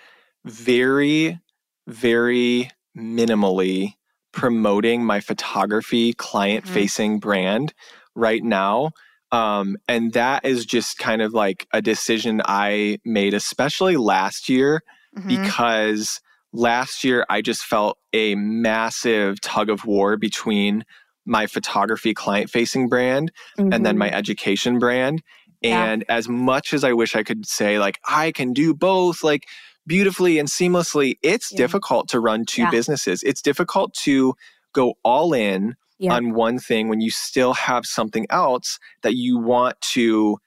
very, very minimally promoting my photography client-facing brand right now. And that is just kind of like a decision I made, especially last year, because last year I just felt a massive tug of war between my photography client-facing brand and then my education brand. And as much as I wish I could say like, I can do both like beautifully and seamlessly, it's difficult to run two businesses. It's difficult to go all in on one thing when you still have something else that you want to,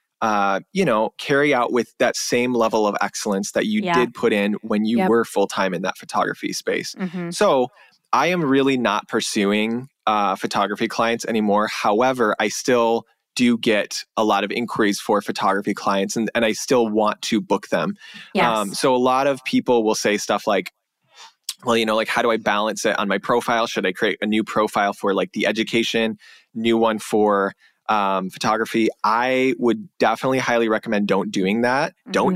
carry out with that same level of excellence that you did put in when you were full-time in that photography space. So I am really not pursuing photography clients anymore. However, I still do get a lot of inquiries for photography clients and I still want to book them. So a lot of people will say stuff like, well, like, how do I balance it on my profile? Should I create a new profile for like the education, new one for photography? I would definitely highly recommend not doing that,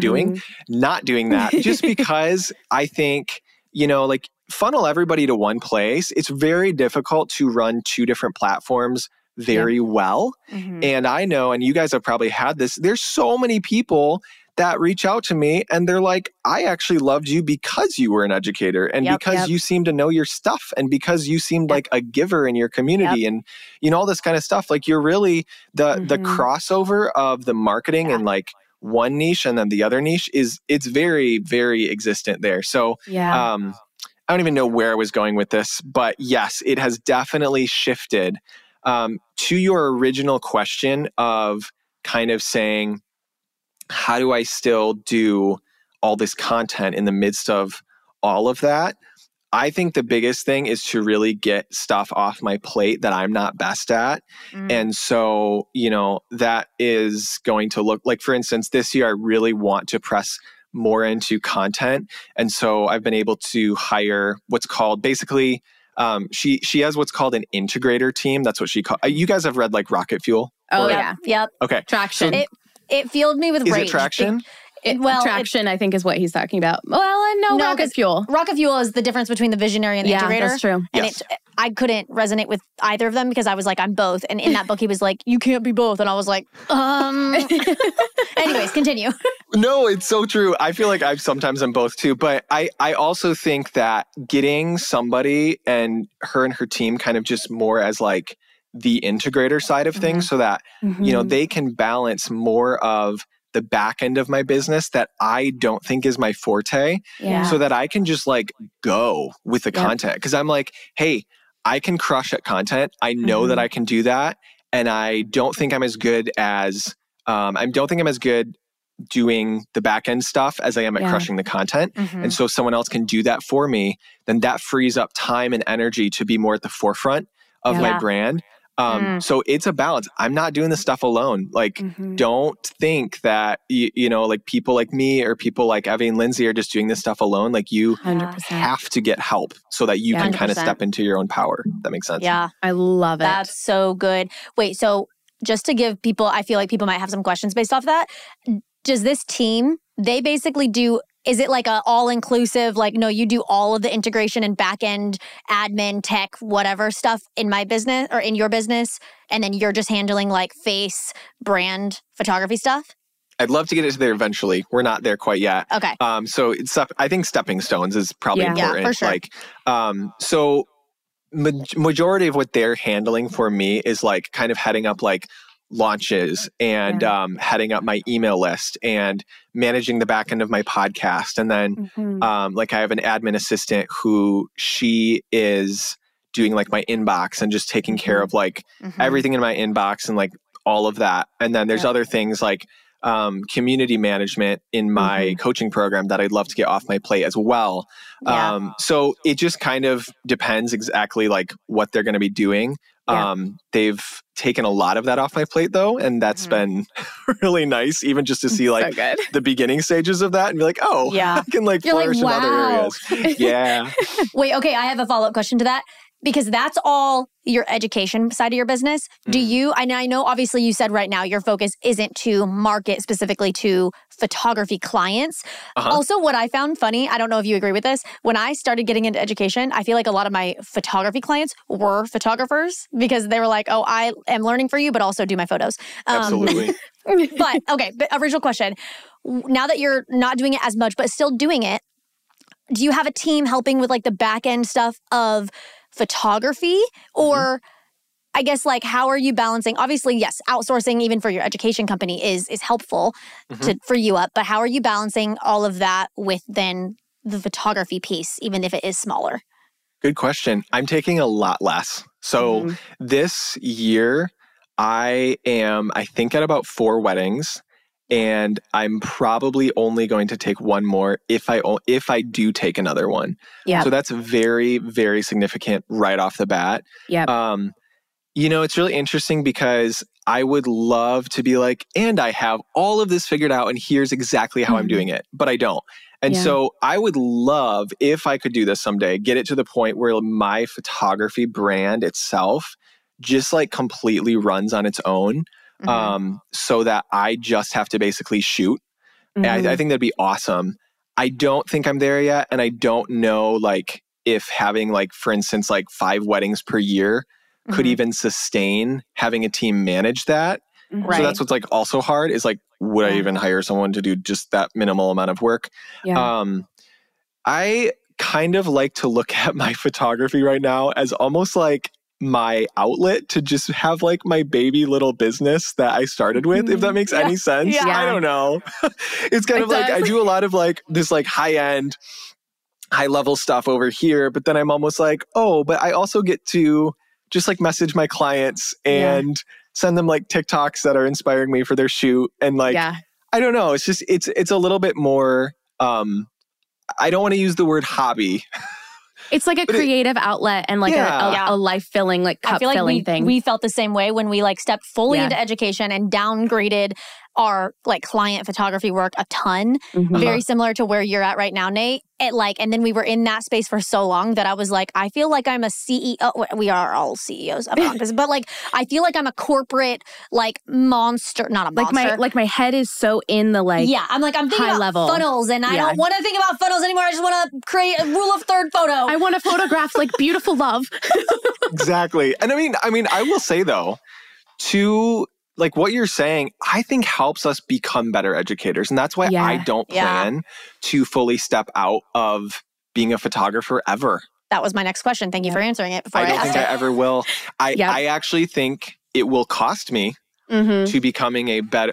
just because I think, like funnel everybody to one place. It's very difficult to run two different platforms very well. And I know, and you guys have probably had this, there's so many people that reach out to me and they're like, I actually loved you because you were an educator and because you seem to know your stuff and because you seemed like a giver in your community and, you know, all this kind of stuff. Like you're really the crossover of the marketing and like one niche and then the other niche it's very, very existent there. So, I don't even know where I was going with this, but yes, it has definitely shifted to your original question of kind of saying, how do I still do all this content in the midst of all of that? I think the biggest thing is to really get stuff off my plate that I'm not best at. And so, you know, that is going to look like, for instance, this year, I really want to press more into content. And so I've been able to hire what's called basically, she has what's called an integrator team. That's what she called. You guys have read like Rocket Fuel? Oh, yeah. Yep. Okay. Traction. So, it fueled me with rage. Is it Traction? Traction, I think, is what he's talking about. Well, no, Rocket Fuel. Rocket Fuel is the difference between the visionary and the integrator. Yeah, that's true. And I couldn't resonate with either of them because I was like, I'm both. And in that book, he was like, you can't be both. And I was like, Anyways, continue. No, it's so true. I feel like I've sometimes am both too. But I also think that getting somebody and her team kind of just more as like the integrator side of things so that, you know, they can balance more of the back end of my business that I don't think is my forte so that I can just like go with the content. Cause I'm like, hey, I can crush at content. I know that I can do that. And I don't think I'm as good as, doing the back end stuff as I am at crushing the content. And so if someone else can do that for me, then that frees up time and energy to be more at the forefront of my brand. So it's a balance. I'm not doing this stuff alone. Like, don't think that, you know, like people like me or people like Evie and Lindsay are just doing this stuff alone. Like you 100%. have to get help so that you can kind of step into your own power. That makes sense. Yeah. I love it. That's so good. Wait, so just to give people, I feel like people might have some questions based off that. Does this team, they basically do, is it like a all-inclusive, like, no, you do all of the integration and back-end admin, tech, whatever stuff in my business or in your business, and then you're just handling like face, brand, photography stuff? I'd love to get it there eventually. We're not there quite yet. Okay. So it's I think stepping stones is probably important. Yeah, for sure. Like, so majority of what they're handling for me is like kind of heading up like launches and heading up my email list and managing the back end of my podcast. And then like I have an admin assistant who she is doing like my inbox and just taking care of like everything in my inbox and like all of that. And then there's other things like community management in my coaching program that I'd love to get off my plate as well. So it just kind of depends exactly like what they're going to be doing. They've taken a lot of that off my plate though. And that's been really nice, even just to see like the beginning stages of that and be like, oh, I can like flourish in other areas. Yeah. Wait, okay. I have a follow-up question to that. Because that's all your education side of your business. Do you, and I know obviously you said right now your focus isn't to market specifically to photography clients. Also, what I found funny, I don't know if you agree with this, when I started getting into education, I feel like a lot of my photography clients were photographers because they were like, oh, I am learning for you, but also do my photos. Absolutely. But original question. Now that you're not doing it as much, but still doing it, do you have a team helping with like the back end stuff of photography? Or I guess like how are you balancing? Obviously, yes, outsourcing even for your education company is helpful to free you up. But how are you balancing all of that with then the photography piece, even if it is smaller? Good question. I'm taking a lot less. So this year, I think at about 4 weddings. And I'm probably only going to take one more if I do take another one. Yeah. So that's very, very significant right off the bat. Yeah. You know, it's really interesting because I would love to be like, and I have all of this figured out and here's exactly how I'm doing it, but I don't. And so I would love, if I could do this someday, get it to the point where my photography brand itself just like completely runs on its own. So that I just have to basically shoot. And I think that'd be awesome. I don't think I'm there yet. And I don't know like if having like, for instance, like 5 weddings per year could even sustain having a team manage that. Right. So that's what's like also hard is like, would I even hire someone to do just that minimal amount of work? Yeah. I kind of like to look at my photography right now as almost like my outlet to just have like my baby little business that I started with, if that makes any sense. Yeah. I don't know. It's kind of like, I do a lot of like this like high-end, high-level stuff over here, but then I'm almost like, oh, but I also get to just like message my clients and send them like TikToks that are inspiring me for their shoot. And like, I don't know, it's just, it's a little bit more, I don't want to use the word hobby. It's like a creative outlet and like a life-filling, like cup-filling thing. We felt the same way when we like stepped fully into education and downgraded our like client photography work a ton. Very similar to where you're at right now, Nate. And then we were in that space for so long that I was like, I feel like I'm a CEO. We are all CEOs of this, but like I feel like I'm a corporate like monster, not a monster. Like my head is so in the like I'm like I'm thinking high about level funnels, and I don't want to think about funnels anymore. I just want to create a rule of third photo. I want to photograph like beautiful love. Exactly. And I mean, I will say though, to like what you're saying, I think helps us become better educators. And that's why I don't plan to fully step out of being a photographer ever. That was my next question. Thank you for answering it. I don't think I ever will. I actually think it will cost me to becoming a better,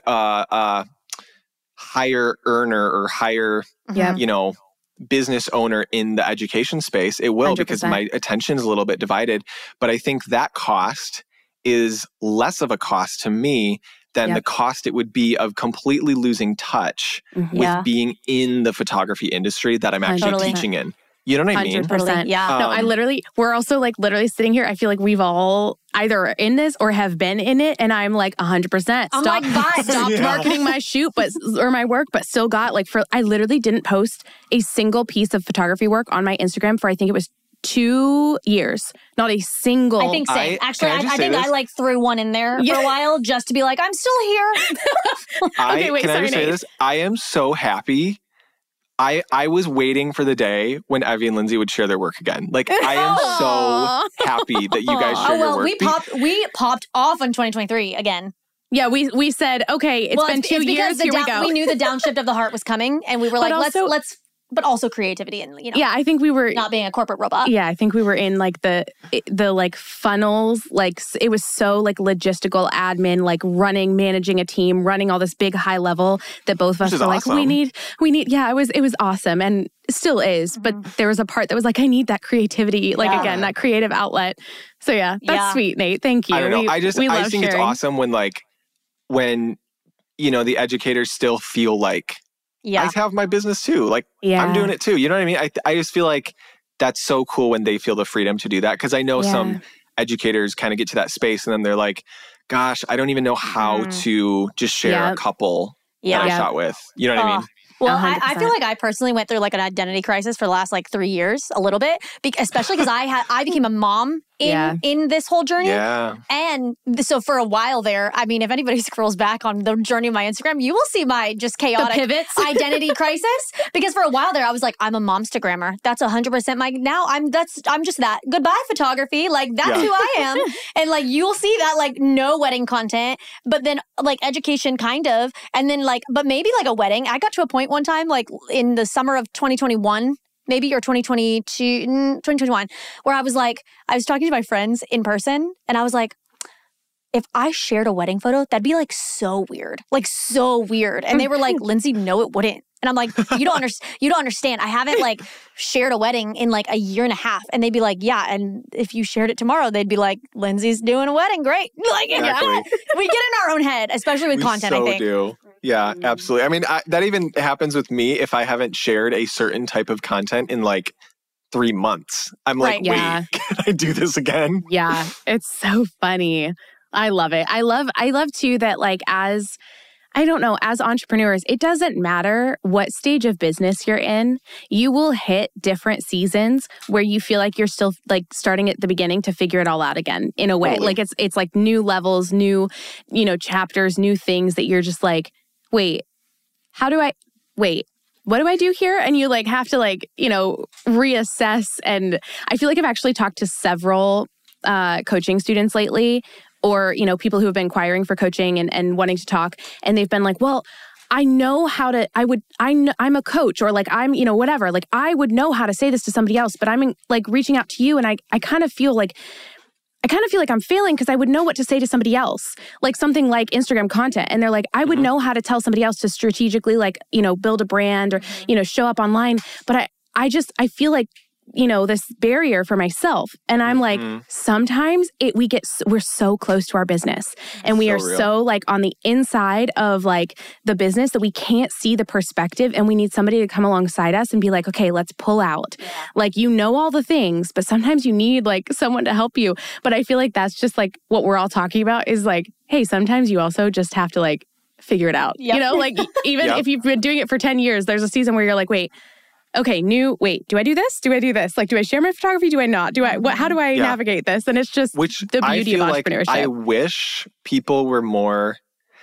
higher earner or higher, business owner in the education space. It will 100%. Because my attention is a little bit divided. But I think that cost is less of a cost to me than the cost it would be of completely losing touch with being in the photography industry that I'm actually teaching in. You know what I mean? 100%. Yeah. No, we're also like literally sitting here. I feel like we've all either in this or have been in it. And I'm like 100%. Stopped marketing my shoot, or my work, but still got like I literally didn't post a single piece of photography work on my Instagram for, I think it was 2 years. Not a single. I think same. Actually, I think I like threw one in there for a while just to be like, I'm still here. Can I just say this? I am so happy. I was waiting for the day when Evie and Lindsay would share their work again. Like, I am so happy that you guys share your work. We popped off in 2023 again. Yeah, we said, okay, it's been 2 years, here we go. We knew the downshift of the heart was coming, and we were like, let's but also creativity and, I think we were not being a corporate robot. Yeah, I think we were in like the like funnels, like it was so like logistical admin, like managing a team, running all this big high level that both of us were like, we need. Yeah, it was awesome and still is. But there was a part that was like, I need that creativity, like again, that creative outlet. So that's sweet, Nate. Thank you. I don't know. I think sharing. It's awesome when the educators still feel like, I have my business too. Like, I'm doing it too. You know what I mean? I just feel like that's so cool when they feel the freedom to do that. Because I know some educators kind of get to that space and then they're like, gosh, I don't even know how to just share a couple that I shot with. You know what I mean? Well, I feel like I personally went through like an identity crisis for the last like 3 years, a little bit, especially because I became a mom in this whole journey. Yeah. And so for a while there, I mean, if anybody scrolls back on the journey of my Instagram, you will see my just chaotic identity crisis. Because for a while there, I was like, I'm a momstagrammer. That's 100% I'm just that. Goodbye, photography. Like, that's who I am. And like, you'll see that like no wedding content, but then like education kind of. And then like, but maybe like a wedding. I got to a point one time, like in the summer of 2021, maybe, or 2021, where I was talking to my friends in person and I was like, if I shared a wedding photo, that'd be like so weird. Like so weird. And they were like, Lindsay, no, it wouldn't. And I'm like, you don't understand. I haven't like shared a wedding in like a year and a half. And they'd be like, yeah. And if you shared it tomorrow, they'd be like, Lindsay's doing a wedding. Great. Like, exactly. We get in our own head, especially with content, I think. Do. Yeah, absolutely. I mean, that even happens with me if I haven't shared a certain type of content in like 3 months. I'm like, wait, can I do this again? Yeah, it's so funny. I love it. I love too that like as entrepreneurs, it doesn't matter what stage of business you're in, you will hit different seasons where you feel like you're still like starting at the beginning to figure it all out again in a way. Totally. Like it's like new levels, new, chapters, new things that you're just like, what do I do here? And you like have to like, reassess. And I feel like I've actually talked to several coaching students lately, or, people who have been inquiring for coaching and wanting to talk, and they've been like, well, I know how to, I'm a coach, or like, I'm, whatever. Like, I would know how to say this to somebody else, but I'm like reaching out to you. And I kind of feel like I'm failing because I would know what to say to somebody else, like something like Instagram content. And they're like, I would know how to tell somebody else to strategically, like, build a brand or, show up online. But I feel like, this barrier for myself. And I'm like, sometimes we're so close to our business, and we are so like on the inside of like the business that we can't see the perspective, and we need somebody to come alongside us and be like, okay, let's pull out. Yeah. Like, all the things, but sometimes you need like someone to help you. But I feel like that's just like what we're all talking about is like, hey, sometimes you also just have to like figure it out. Yep. Like even if you've been doing it for 10 years, there's a season where you're like, wait, okay, do I do this? Do I do this? Like, do I share my photography? Do I not? How do I navigate this? And it's just the beauty of entrepreneurship. I wish people were more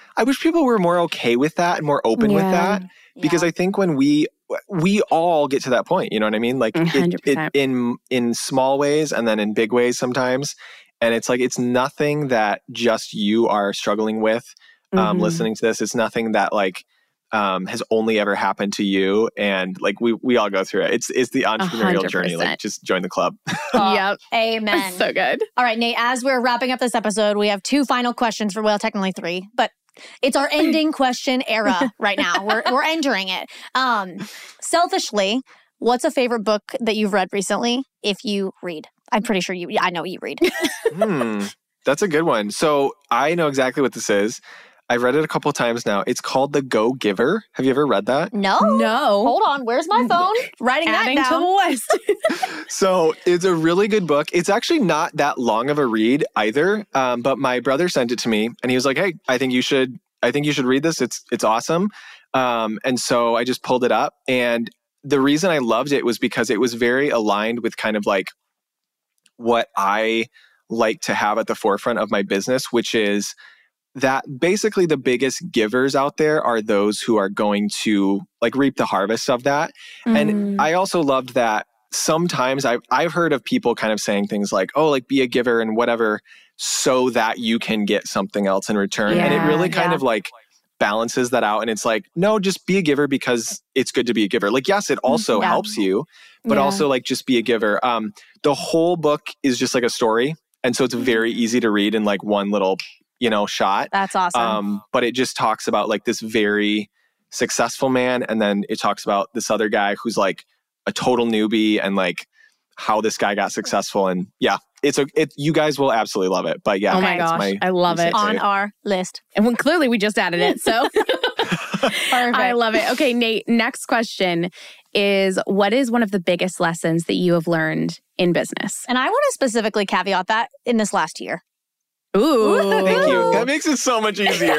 okay with that and more open with that. Because I think when we all get to that point, you know what I mean? Like it in small ways and then in big ways sometimes. And it's like, it's nothing that just you are struggling with listening to this. It's nothing that like, has only ever happened to you, and like we all go through it. It's the entrepreneurial 100%. Journey. Like, just join the club. Yep. Amen. So good. All right, Nate, as we're wrapping up this episode, we have 2 final questions technically 3, but it's our ending question era right now. We're entering it. Selfishly, what's a favorite book that you've read recently? If you read, I'm pretty sure I know you read. That's a good one. So I know exactly what this is. I've read it a couple of times now. It's called The Go-Giver. Have you ever read that? No. Hold on. Where's my phone? Writing that down. To the list. So it's a really good book. It's actually not that long of a read either. But my brother sent it to me and he was like, hey, I think you should read this. It's awesome. And so I just pulled it up. And the reason I loved it was because it was very aligned with kind of like what I like to have at the forefront of my business, which is that basically the biggest givers out there are those who are going to like reap the harvest of that. And I also loved that sometimes I've heard of people kind of saying things like, oh, like be a giver and whatever, so that you can get something else in return. And it really kind of like balances that out. And it's like, no, just be a giver because it's good to be a giver. Like, yes, it also helps you, but also like just be a giver. The whole book is just like a story. And so it's very easy to read in like one little shot. That's awesome. But it just talks about like this very successful man. And then it talks about this other guy who's like a total newbie and like how this guy got successful. And you guys will absolutely love it. But oh my gosh, I love it. On our list. And clearly we just added it. So perfect. I love it. Okay, Nate, next question is, what is one of the biggest lessons that you have learned in business? And I want to specifically caveat that in this last year. Ooh. Thank you. That makes it so much easier.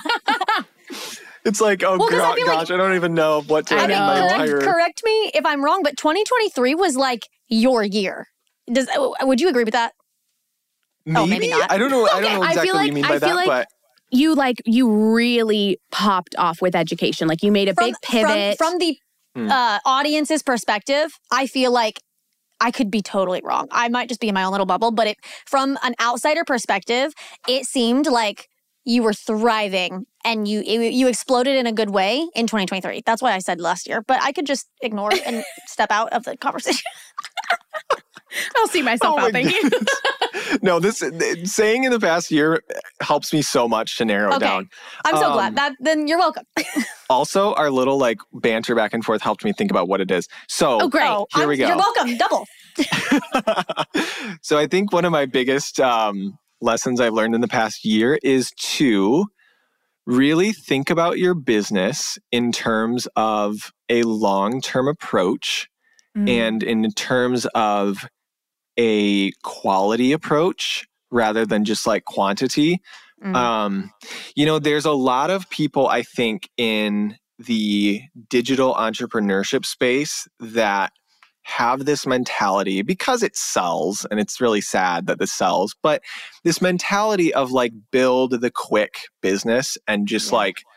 It's like, I don't even know what to correct me if I'm wrong, but 2023 was like your year. Would you agree with that? Maybe? Oh, maybe not. I don't know. I don't know exactly what you mean by that, but you really popped off with education. Like you made a big pivot. From the audience's perspective, I feel like I could be totally wrong. I might just be in my own little bubble, but from an outsider perspective, it seemed like you were thriving and you exploded in a good way in 2023. That's why I said last year, but I could just ignore it and step out of the conversation. I'll see myself out. Thank you. No, this saying in the past year helps me so much to narrow it down. I'm so glad. Then you're welcome. Also, our little like banter back and forth helped me think about what it is. So, great. Here we go. You're welcome. Double. So I think one of my biggest lessons I've learned in the past year is to really think about your business in terms of a long-term approach and in terms of a quality approach rather than just like quantity. There's a lot of people, I think, in the digital entrepreneurship space that have this mentality because it sells, and it's really sad that this sells, but this mentality of like build the quick business and just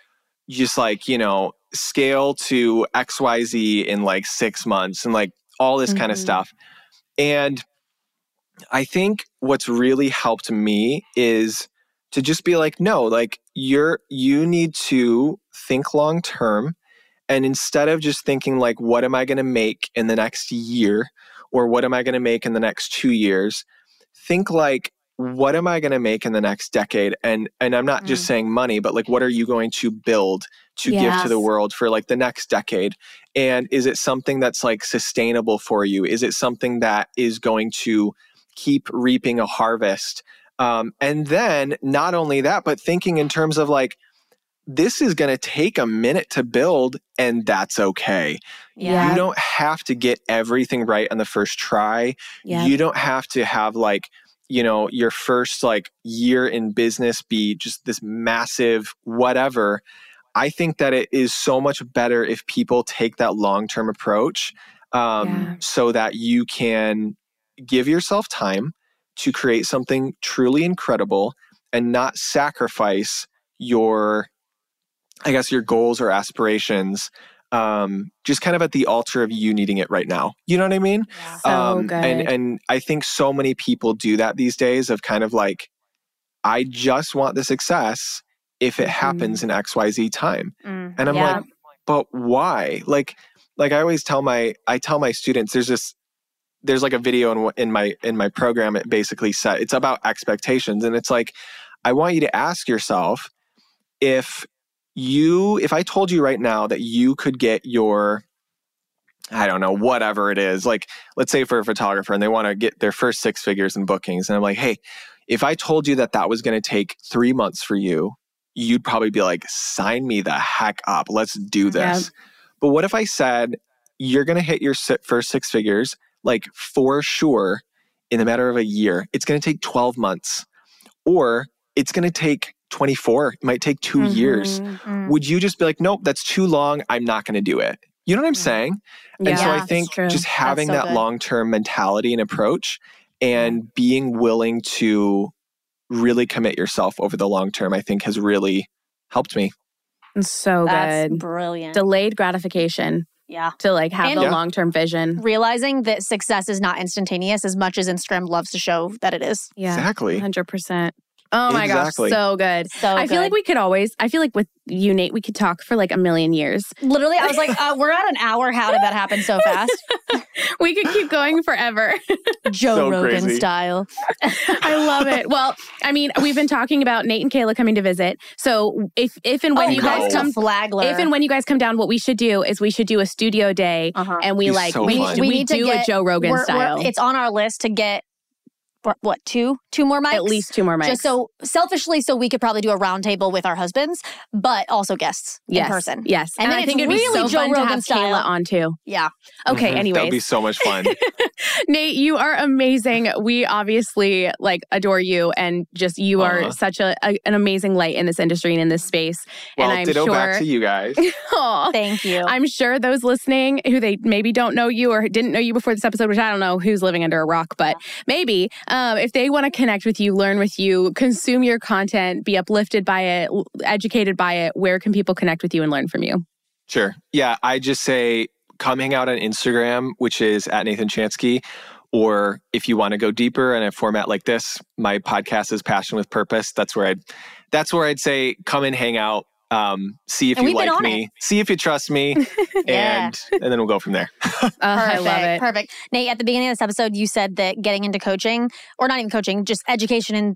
scale to XYZ in like 6 months and like all this kind of stuff. And I think what's really helped me is to just be like, no, like you need to think long term. And instead of just thinking like, what am I going to make in the next year? Or what am I going to make in the next 2 years? Think like, what am I going to make in the next decade? And I'm not just saying money, but like, what are you going to build to give to the world for like the next decade? And is it something that's like sustainable for you? Is it something that is going to keep reaping a harvest? And then not only that, but thinking in terms of like, this is going to take a minute to build, and that's okay. Yeah. You don't have to get everything right on the first try. Yeah. You don't have to have like, you know, your first like year in business be just this massive whatever. I think that it is so much better if people take that long-term approach, so that you can give yourself time to create something truly incredible and not sacrifice your goals or aspirations, just kind of at the altar of you needing it right now. You know what I mean? Yeah. So good. And I think so many people do that these days of kind of like, I just want the success if it happens in XYZ time. And I'm like, but why? Like I always tell my students, there's like a video in my program. It basically said, it's about expectations. And it's like, I want you to ask yourself, if I told you right now that you could get your, I don't know, whatever it is, like let's say for a photographer and they want to get their first 6 figures in bookings. And I'm like, hey, if I told you that was going to take 3 months for you, you'd probably be like, sign me the heck up. Let's do this. Yep. But what if I said, you're going to hit your first 6 figures, like for sure, in a matter of a year? It's going to take 12 months, or it's going to take 24. It might take 2 years. Would you just be like, nope, that's too long. I'm not going to do it. You know what I'm saying? Yeah, and so I think just having that long-term mentality and approach and being willing to really commit yourself over the long term, I think has really helped me. So That's good. Brilliant. Delayed gratification. Yeah. To like have the long-term vision. Realizing that success is not instantaneous as much as Instagram loves to show that it is. Yeah. Exactly. 100%. Oh my gosh, so good. So I feel like I feel like with you, Nate, we could talk for like a million years. Literally, I was like, we're at an hour. How did that happen so fast? We could keep going forever. Joe Rogan style. I love it. Well, I mean, we've been talking about Nate and Kayla coming to visit. So if and when you guys come, Flagler. If and when you guys come down, what we should do is we should do a studio day, and we need to do a Joe Rogan style. It's on our list to get. What, two more mics? At least 2 more mics. Just so selfishly, so we could probably do a roundtable with our husbands, but also guests in person. Yes, and then I think it'd be so Joe fun Rogan to have style. Kayla on too. Yeah. Okay. Anyways, that would be so much fun. Nate, you are amazing. We obviously like adore you, and just you are such an amazing light in this industry and in this space. Well, and I'm ditto sure back to you guys. Thank you. I'm sure those listening who they maybe don't know you or didn't know you before this episode, which I don't know who's living under a rock, but maybe if they want to connect with you, learn with you, consume your content, be uplifted by it, educated by it, where can people connect with you and learn from you? Sure. Yeah, I just say come hang out on Instagram, which is at Nathan Chansky. Or if you want to go deeper in a format like this, my podcast is Passion with Purpose. That's where I'd say come and hang out. See if you like me, see if you trust me, and then we'll go from there. I love it. Perfect. Nate, at the beginning of this episode, you said that getting into coaching, or not even coaching, just education in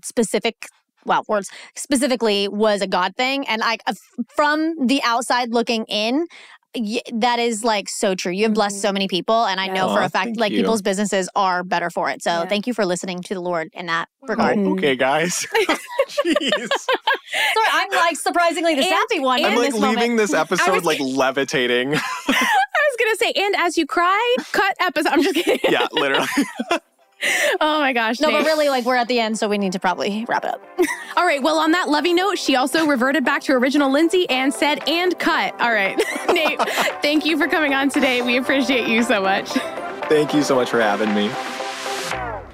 words specifically was a God thing. And from the outside looking in, that is like so true. You have blessed so many people, and I know for a fact like people's businesses are better for it. So thank you for listening to the Lord in that regard. Okay, guys. Jeez. Sorry, I'm like surprisingly the sappy one. I'm like this leaving this episode like levitating. I was gonna say, and as you cry, cut episode. I'm just kidding. Yeah, literally. Oh my gosh. No, Nate. but really, like, we're at the end, so we need to probably wrap it up. All right. Well, on that lovey note, she also reverted back to original Lindsay and said, and cut. All right. Nate, thank you for coming on today. We appreciate you so much. Thank you so much for having me.